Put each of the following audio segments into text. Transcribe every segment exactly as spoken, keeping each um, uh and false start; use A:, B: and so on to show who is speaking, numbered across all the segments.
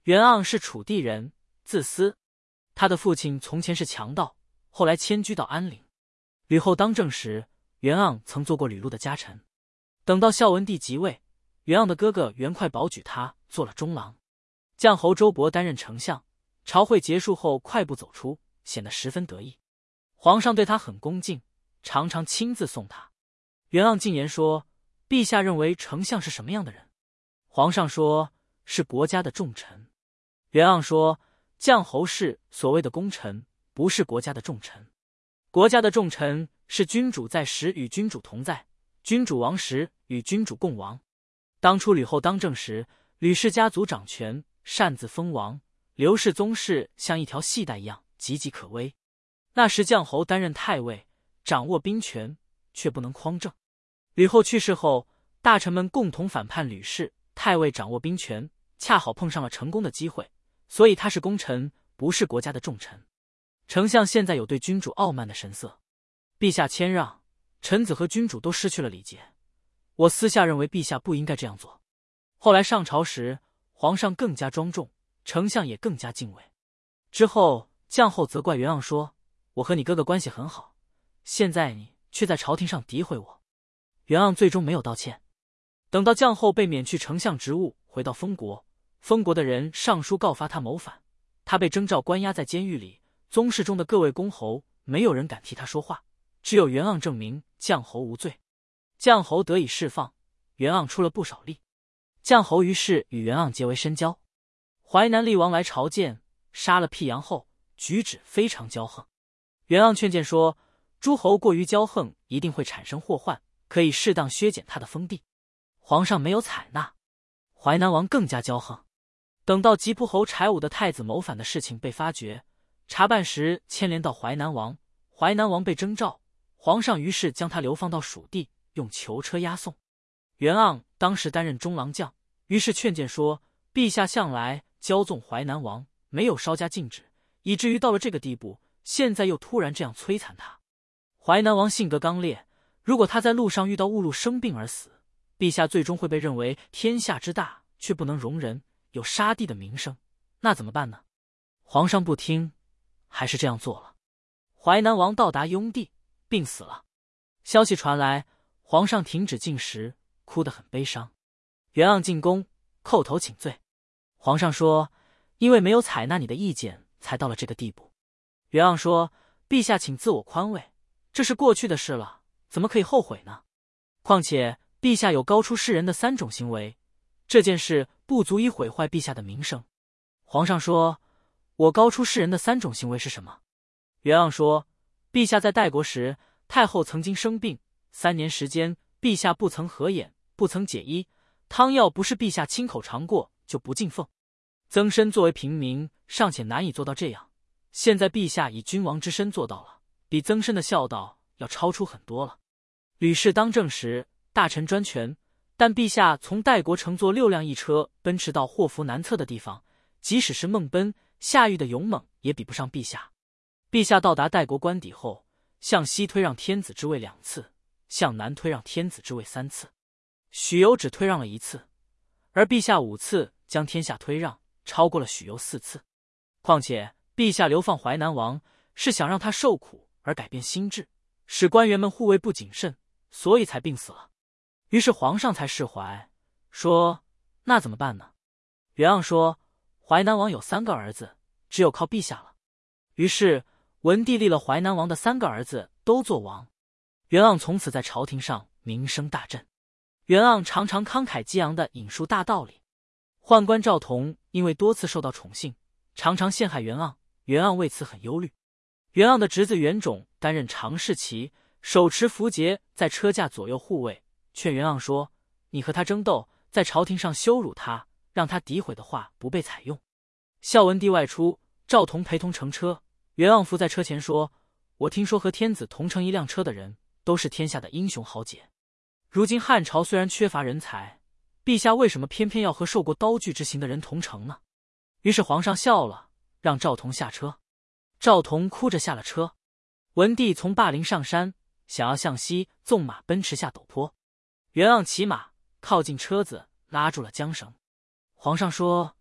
A: 袁盎是楚地人，字思，他的父亲从前是强盗，后来迁居到安陵。吕后当政时，袁盎曾做过吕禄的家臣。等到孝文帝即位，袁盎的哥哥袁快保举他做了中郎，将侯周勃担任丞相。朝会结束后快步走出，显得十分得意。皇上对他很恭敬，常常亲自送他。袁盎进言说：“陛下认为丞相是什么样的人？”皇上说：“是国家的重臣。”袁盎说：“将侯是所谓的功臣，不是国家的重臣。国家的重臣是君主在时与君主同在，君主亡时与君主共亡。当初吕后当政时，吕氏家族掌权，擅自封王，刘氏宗室像一条细带一样岌岌可危。那时将侯担任太尉，掌握兵权，却不能匡正。吕后去世后，大臣们共同反叛吕氏，太尉掌握兵权，恰好碰上了成功的机会，所以他是功臣，不是国家的重臣。丞相现在有对君主傲慢的神色，陛下谦让，臣子和君主都失去了礼节。我私下认为陛下不应该这样做。后来上朝时，皇上更加庄重，丞相也更加敬畏。之后将后责怪袁盎说：“我和你哥哥关系很好，现在你却在朝廷上诋毁我。”袁盎最终没有道歉。等到将后被免去丞相职务，回到封国，封国的人上书告发他谋反，他被征召关押在监狱里。宗室中的各位公侯没有人敢替他说话，只有袁盎证明将侯无罪。将侯得以释放，袁盎出了不少力。将侯于是与袁盎结为深交。淮南厉王来朝见，杀了辟阳后，举止非常骄横。袁盎劝谏说：“诸侯过于骄横，一定会产生祸患，可以适当削减他的封地。”皇上没有采纳，淮南王更加骄横。等到吉仆侯柴武的太子谋反的事情被发觉，查办时牵连到淮南王，淮南王被征召，皇上于是将他流放到蜀地，用囚车押送。袁盎当时担任中郎将，于是劝谏说：“陛下向来骄纵淮南王，没有稍加禁止，以至于到了这个地步，现在又突然这样摧残他。淮南王性格刚烈，如果他在路上遇到误路生病而死，陛下最终会被认为天下之大却不能容人，有杀弟的名声，那怎么办呢？”皇上不听，还是这样做了。淮南王到达雍地，病死了。消息传来，皇上停止进食，哭得很悲伤。袁盎进宫，叩头请罪。皇上说：“因为没有采纳你的意见，才到了这个地步。”袁盎说：“陛下请自我宽慰，这是过去的事了，怎么可以后悔呢？况且陛下有高出世人的三种行为，这件事不足以毁坏陛下的名声。”皇上说：“我高出世人的三种行为是什么？”袁盎说：“陛下在代国时，太后曾经生病，三年时间，陛下不曾合眼，不曾解衣，汤药不是陛下亲口尝过，就不进奉。曾参作为平民，尚且难以做到这样，现在陛下以君王之身做到了，比曾参的孝道要超出很多了。吕氏当政时，大臣专权，但陛下从代国乘坐六辆驿车奔驰到祸福难测的地方，即使是孟奔、夏玉的勇猛，也比不上陛下。陛下到达代国官邸后，向西推让天子之位两次，向南推让天子之位三次，许由只推让了一次，而陛下五次将天下推让，超过了许由四次。况且陛下流放淮南王，是想让他受苦而改变心智，使官员们护卫不谨慎，所以才病死了。于是皇上才释怀，说：“那怎么办呢？”袁盎说：“淮南王有三个儿子，只有靠陛下了。”于是文帝立了淮南王的三个儿子都做王。袁盎从此在朝廷上名声大振。袁盎常常慷慨激昂地引述大道理。宦官赵同因为多次受到宠幸，常常陷害袁盎，袁盎为此很忧虑。袁盎的侄子袁种担任常侍骑，手持符节在车驾左右护卫，劝袁盎说：“你和他争斗，在朝廷上羞辱他，让他诋毁的话不被采用。”孝文帝外出，赵同陪同乘车，袁盎伏在车前说：“我听说和天子同乘一辆车的人，都是天下的英雄豪杰。如今汉朝虽然缺乏人才，陛下为什么偏偏要和受过刀具之刑的人同乘呢？”于是皇上笑了，让赵同下车。赵同哭着下了车。文帝从霸陵上山，想要向西纵马奔驰下陡坡。袁盎骑马靠近车子，拉住了缰绳。皇上说：“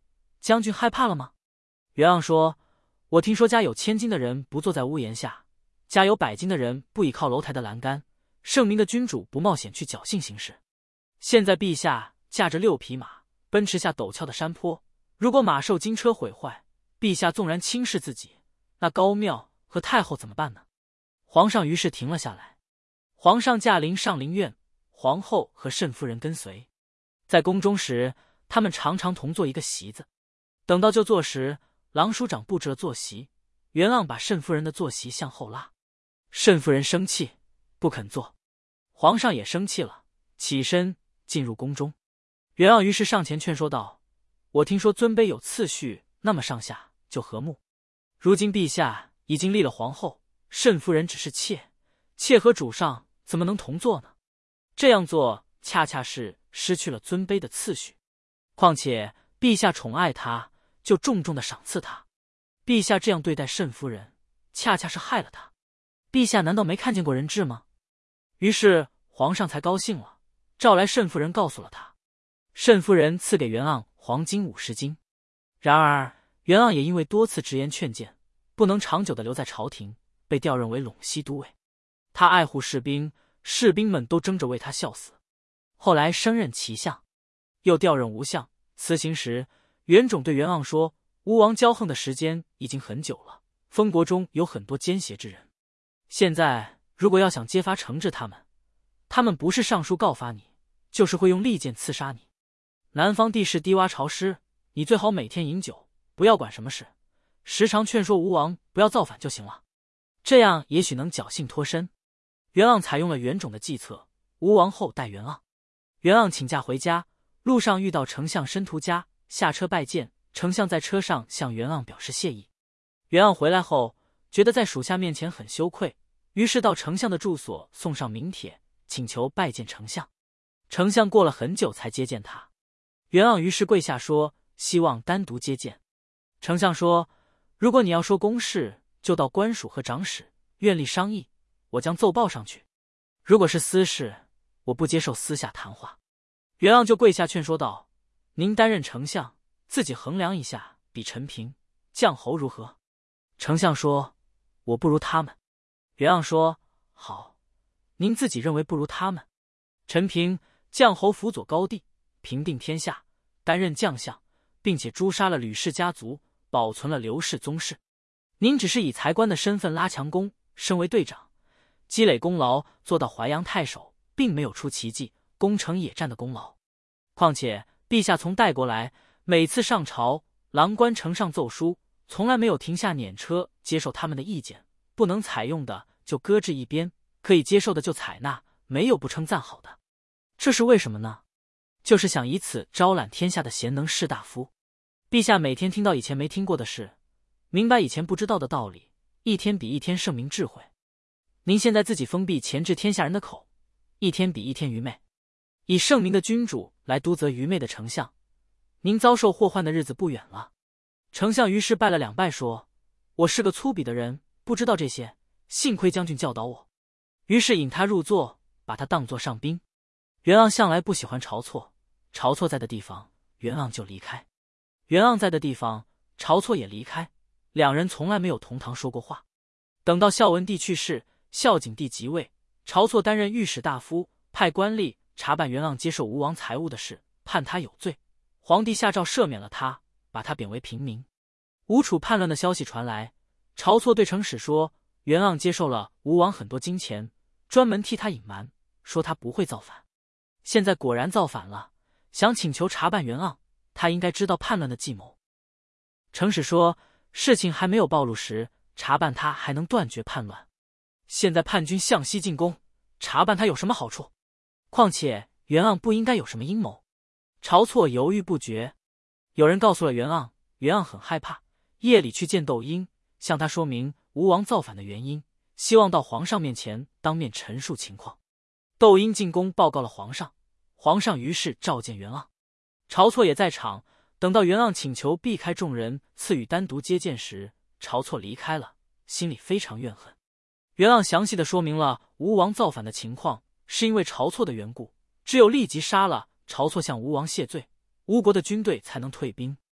A: 将军害怕了吗？袁盎说：我听说家有千金的人不坐在屋檐下，家有百金的人不倚靠楼台的栏杆，圣明的君主不冒险去侥幸行事。现在陛下驾着六匹马奔驰下陡峭的山坡，如果马受金车毁坏，陛下纵然轻视自己，那高庙和太后怎么办呢？皇上于是停了下来。皇上驾临上林苑，皇后和慎夫人跟随。在宫中时，他们常常同坐一个席子。等到就坐时，郎署长布置了坐席，袁盎把慎夫人的坐席向后拉。慎夫人生气，不肯坐。皇上也生气了，起身进入宫中。袁盎于是上前劝说道：我听说尊卑有次序，那么上下就和睦。如今陛下已经立了皇后，慎夫人只是妾，妾和主上怎么能同坐呢？这样做恰恰是失去了尊卑的次序。况且陛下宠爱她，就重重的赏赐她。陛下这样对待慎夫人，恰恰是害了她。陛下难道没看见过人质吗？于是皇上才高兴了，召来慎夫人告诉了他。慎夫人赐给袁盎黄金五十斤。然而袁盎也因为多次直言劝谏，不能长久的留在朝廷，被调任为陇西都尉。他爱护士兵，士兵们都争着为他效死。后来升任骑相，又调任吴相。辞行时，袁种对袁盎说：吴王骄横的时间已经很久了，封国中有很多奸邪之人，现在如果要想揭发惩治他们，他们不是上书告发你，就是会用利剑刺杀你。南方地势低洼潮湿，你最好每天饮酒，不要管什么事，时常劝说吴王不要造反就行了，这样也许能侥幸脱身。袁盎采用了袁种的计策，吴王后代袁盎。袁盎请假回家，路上遇到丞相申屠嘉，下车拜见。丞相在车上向袁盎表示谢意。袁盎回来后，觉得在属下面前很羞愧，于是到丞相的住所送上名帖，请求拜见丞相。丞相过了很久才接见他。袁盎于是跪下说：希望单独接见。丞相说：如果你要说公事，就到官署和长史院里商议，我将奏报上去。如果是私事，我不接受私下谈话。袁盎就跪下劝说道：您担任丞相，自己衡量一下，比陈平、绛侯如何？丞相说：我不如他们。袁盎说：好，您自己认为不如他们。陈平、绛侯辅佐高帝，平定天下，担任将相，并且诛杀了吕氏家族，保存了刘氏宗室。您只是以才官的身份拉强功，升为队长，积累功劳，做到淮阳太守，并没有出奇迹、攻城野战的功劳。况且陛下从代国来，每次上朝，郎官呈上奏书，从来没有停下辇车接受他们的意见，不能采用的就搁置一边，可以接受的就采纳，没有不称赞好的。这是为什么呢？就是想以此招揽天下的贤能士大夫。陛下每天听到以前没听过的事，明白以前不知道的道理，一天比一天圣明智慧。您现在自己封闭钳制天下人的口，一天比一天愚昧，以圣明的君主来督责愚昧的丞相，您遭受祸患的日子不远了。丞相于是拜了两拜，说：我是个粗鄙的人，不知道这些，幸亏将军教导我。于是引他入座，把他当作上宾。袁盎向来不喜欢晁错，晁错在的地方，袁盎就离开；袁盎在的地方，晁错也离开。两人从来没有同堂说过话。等到孝文帝去世，孝景帝即位，晁错担任御史大夫，派官吏查办袁盎接受吴王财物的事，判他有罪。皇帝下诏赦免了他，把他贬为平民。吴楚叛乱的消息传来，晁错对程使说：袁盎接受了吴王很多金钱，专门替他隐瞒，说他不会造反。现在果然造反了，想请求查办袁盎，他应该知道叛乱的计谋。程使说：事情还没有暴露时，查办他还能断绝叛乱。现在叛军向西进攻，查办他有什么好处？况且袁盎不应该有什么阴谋。晁错犹豫不决。有人告诉了袁盎，袁盎很害怕，夜里去见窦婴，向他说明吴王造反的原因，希望到皇上面前当面陈述情况。窦婴进宫报告了皇上，皇上于是召见袁盎。晁错也在场。等到袁盎请求避开众人，赐予单独接见时，晁错离开了，心里非常怨恨。袁盎详细的说明了吴王造反的情况，是因为晁错的缘故，只有立即杀了晁错向吴王谢罪，吴国的军队才能退兵。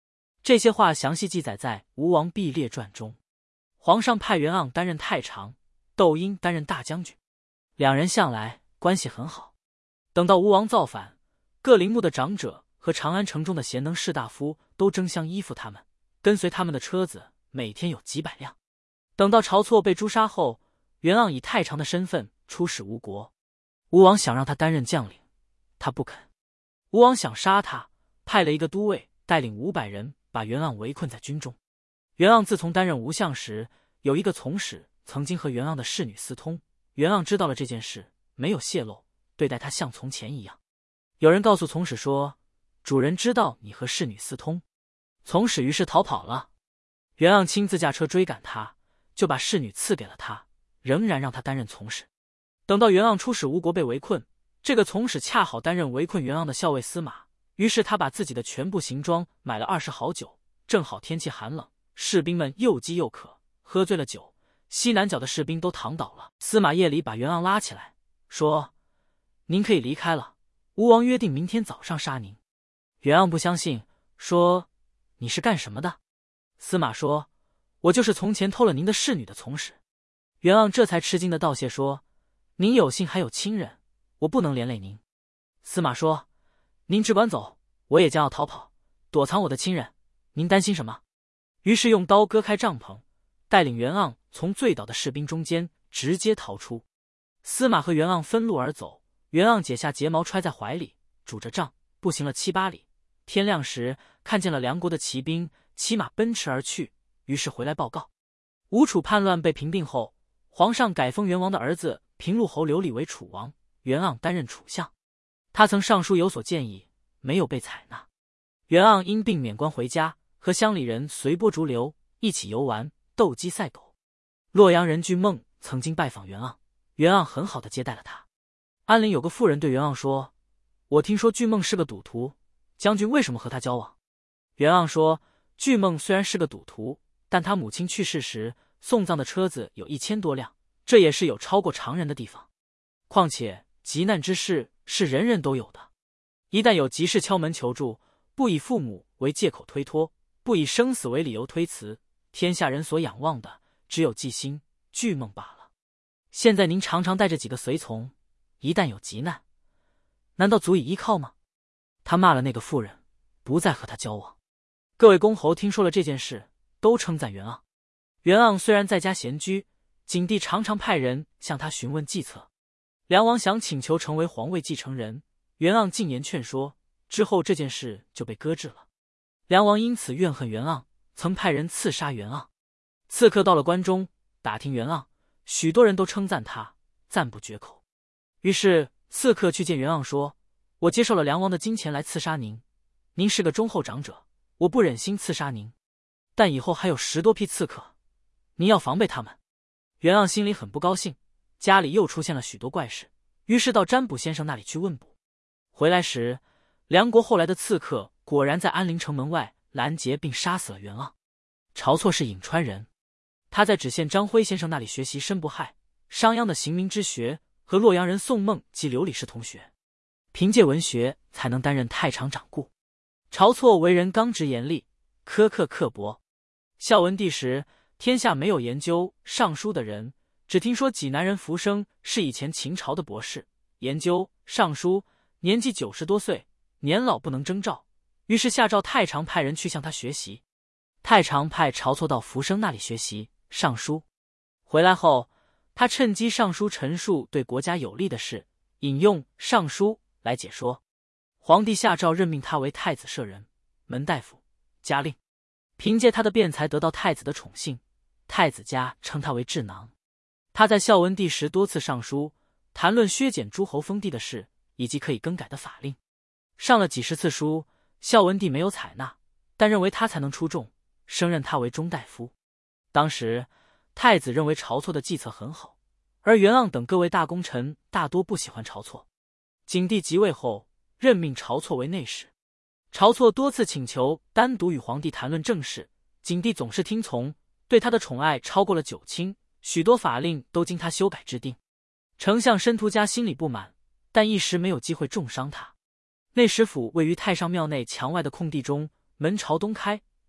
A: 这些话详细记载在《吴王毕列传》中。皇上派袁盎担任太常，窦婴担任大将军，两人向来关系很好。等到吴王造反，各陵墓的长者和长安城中的贤能士大夫都争相依附他们，跟随他们的车子每天有几百辆。等到晁错被诛杀后，袁盎以太常的身份出使吴国。吴王想让他担任将领，他不肯。吴王想杀他，派了一个都尉带领五百人把袁盎围困在军中。袁盎自从担任吴相时，有一个从使曾经和袁盎的侍女私通，袁盎知道了这件事，没有泄露，对待他像从前一样。有人告诉从使说，主人知道你和侍女私通。从使于是逃跑了。袁盎亲自驾车追赶他，就把侍女赐给了他，仍然让他担任从使。等到袁盎出使吴国被围困，这个从使恰好担任围困袁盎的校尉司马，于是他把自己的全部行装买了二十好酒，正好天气寒冷，士兵们又饥又渴，喝醉了酒，西南角的士兵都躺倒了。司马夜里把袁盎拉起来，说：“您可以离开了，吴王约定明天早上杀您。”袁盎不相信，说：“你是干什么的？”司马说：“我就是从前偷了您的侍女的从使。”袁盎这才吃惊的道谢说：“您有幸还有亲人，我不能连累您。”司马说：“您只管走，我也将要逃跑，躲藏我的亲人，您担心什么？”于是用刀割开帐篷，带领袁盎从醉倒的士兵中间直接逃出。司马和袁盎分路而走，袁盎解下睫毛揣在怀里，拄着杖步行了七八里。天亮时，看见了梁国的骑兵骑马奔驰而去，于是回来报告。吴楚叛乱被平定后，皇上改封袁王的儿子平陆侯刘礼为楚王，袁盎担任楚相。他曾上书有所建议，没有被采纳。袁盎因病免官回家，和乡里人随波逐流，一起游玩，斗鸡赛狗。洛阳人巨梦曾经拜访袁盎，袁盎很好的接待了他。安陵有个妇人对袁盎说：“我听说巨梦是个赌徒，将军为什么和他交往？”袁盎说：“巨梦虽然是个赌徒，但他母亲去世时送葬的车子有一千多辆，这也是有超过常人的地方。况且急难之事是人人都有的，一旦有急事敲门求助，不以父母为借口推脱，不以生死为理由推辞，天下人所仰望的只有纪兴、巨梦罢了。现在您常常带着几个随从，一旦有急难，难道足以依靠吗？”他骂了那个妇人，不再和他交往。各位公侯听说了这件事，都称赞袁盎。袁盎虽然在家闲居，景帝常常派人向他询问计策。梁王想请求成为皇位继承人，袁盎进言劝说，之后这件事就被搁置了。梁王因此怨恨袁盎，曾派人刺杀袁盎。刺客到了关中，打听袁盎，许多人都称赞他，赞不绝口。于是刺客去见袁盎说：“我接受了梁王的金钱来刺杀您，您是个忠厚长者，我不忍心刺杀您，但以后还有十多批刺客，您要防备他们。”袁盎心里很不高兴，家里又出现了许多怪事，于是到占卜先生那里去问卜。回来时，梁国后来的刺客果然在安陵城门外拦截并杀死了袁盎。晁错是颍川人，他在芷县张辉先生那里学习申不害、商鞅的刑名之学，和洛阳人宋孟及刘礼是同学，凭借文学才能担任太常掌故。晁错为人刚直严厉，苛刻刻薄。孝文帝时，天下没有研究尚书的人，只听说济南人浮生是以前秦朝的博士，研究尚书，年纪九十多岁，年老不能征召，于是下诏太常派人去向他学习。太常派晁错到浮生那里学习尚书，回来后，他趁机上书陈述对国家有利的事，引用尚书来解说。皇帝下诏任命他为太子舍人、门大夫、家令，凭借他的辩才得到太子的宠幸，太子家称他为智囊。他在孝文帝时多次上书，谈论削减诸侯封地的事以及可以更改的法令，上了几十次书，孝文帝没有采纳，但认为他才能出众，升任他为中大夫。当时太子认为晁错的计策很好，而袁盎等各位大功臣大多不喜欢晁错。景帝即位后，任命晁错为内史。晁错多次请求单独与皇帝谈论政事，景帝总是听从，对他的宠爱超过了九卿，许多法令都经他修改制定。丞相申屠嘉心里不满，但一时没有机会重伤他。内史府位于太上庙内墙外的空地中，门朝东开，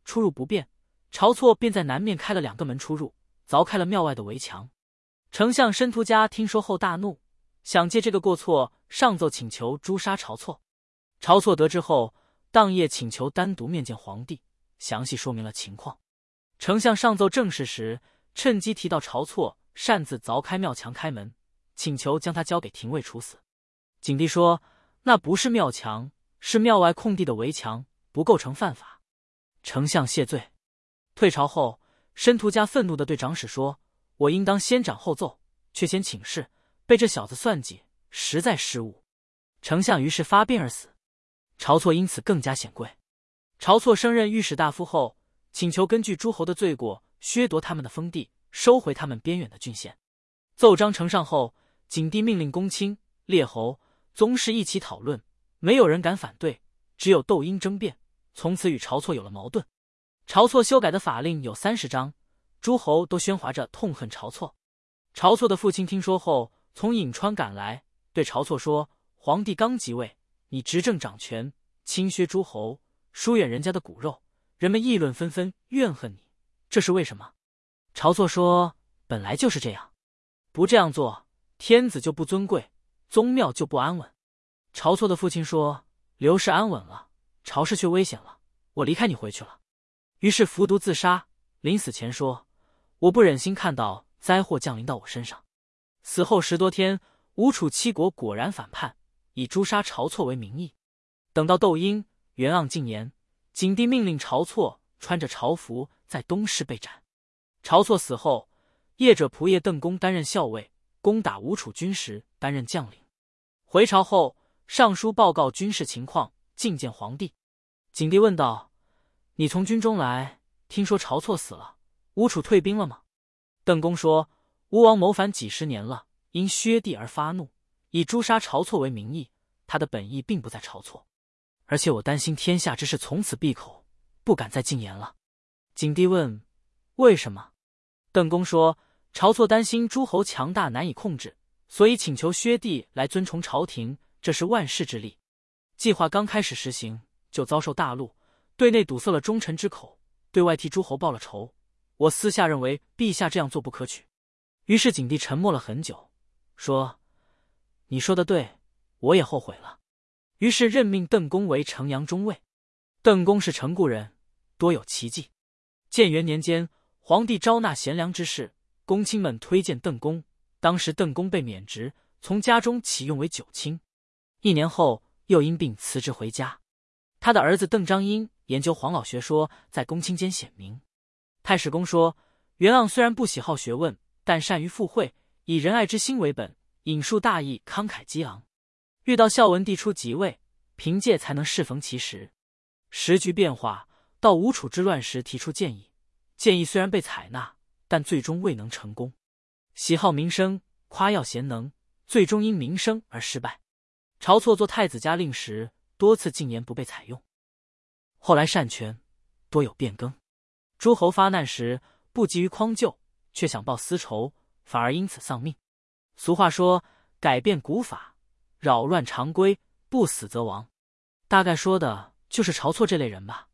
A: 出入不便，晁错便在南面开了两个门出入，凿开了庙外的围墙。丞相申屠嘉听说后大怒，想借这个过错上奏请求诛杀晁错。晁错得知后，当夜请求单独面见皇帝，详细说明了情况。丞相上奏正事时，趁机提到晁错擅自凿开庙墙开门，请求将他交给廷尉处死。景帝说那不是庙墙，是庙外空地的围墙，不构成犯法。丞相谢罪。退朝后，申屠嘉愤怒地对长史说，我应当先斩后奏，却先请示，被这小子算计，实在失误。丞相于是发鞭而死。晁错因此更加显贵。晁错升任御史大夫后，请求根据诸侯的罪过，削夺他们的封地，收回他们边远的郡县。奏章呈上后，景帝命令公卿、列侯、宗室一起讨论，没有人敢反对，只有窦婴争辩，从此与晁错有了矛盾。晁错修改的法令有三十章，诸侯都喧哗着痛恨晁错。晁错的父亲听说后，从颍川赶来，对晁错说，皇帝刚即位，你执政掌权，轻削诸侯，疏远人家的骨肉，人们议论纷纷，怨恨你，这是为什么？晁错说，本来就是这样，不这样做，天子就不尊贵，宗庙就不安稳。晁错的父亲说，刘氏安稳了，朝氏却危险了，我离开你回去了。于是服毒自杀，临死前说，我不忍心看到灾祸降临到我身上。死后十多天，吴楚七国果然反叛，以诛杀晁错为名义。等到窦婴、袁盎进言，景帝命令晁错穿着朝服在东市被斩。晁错死后，业者仆射邓公担任校尉，攻打吴楚军时担任将领。回朝后，上书报告军事情况，觐见皇帝。景帝问道，你从军中来，听说晁错死了，吴楚退兵了吗？邓公说，吴王谋反几十年了，因削地而发怒，以诛杀晁错为名义，他的本意并不在晁错，而且我担心天下之事从此闭口，不敢再进言了。景帝问，为什么？邓公说，晁错担心诸侯强大难以控制，所以请求削地来尊崇朝廷，这是万世之利。计划刚开始实行，就遭受大怒，对内堵塞了忠臣之口，对外替诸侯报了仇。我私下认为陛下这样做不可取。于是景帝沉默了很久，说，你说的对，我也后悔了。于是任命邓公为城阳中尉。邓公是成固人，多有奇迹。建元年间，皇帝招纳贤良之士，公卿们推荐邓公，当时邓公被免职，从家中启用为九卿。一年后，又因病辞职回家。他的儿子邓章因研究黄老学说，在公卿间显明。太史公说，袁盎虽然不喜好学问，但善于附会，以仁爱之心为本，引述大义，慷慨激昂。遇到孝文帝初即位，凭借才能适逢其时。时局变化，到吴楚之乱时提出建议，建议虽然被采纳，但最终未能成功。喜好名声，夸耀贤能，最终因名声而失败。晁错做太子嘉令时，多次进言不被采用。后来擅权，多有变更。诸侯发难时，不急于匡救，却想报私仇，反而因此丧命。俗话说，改变古法，扰乱常规，不死则亡。大概说的就是晁错这类人吧。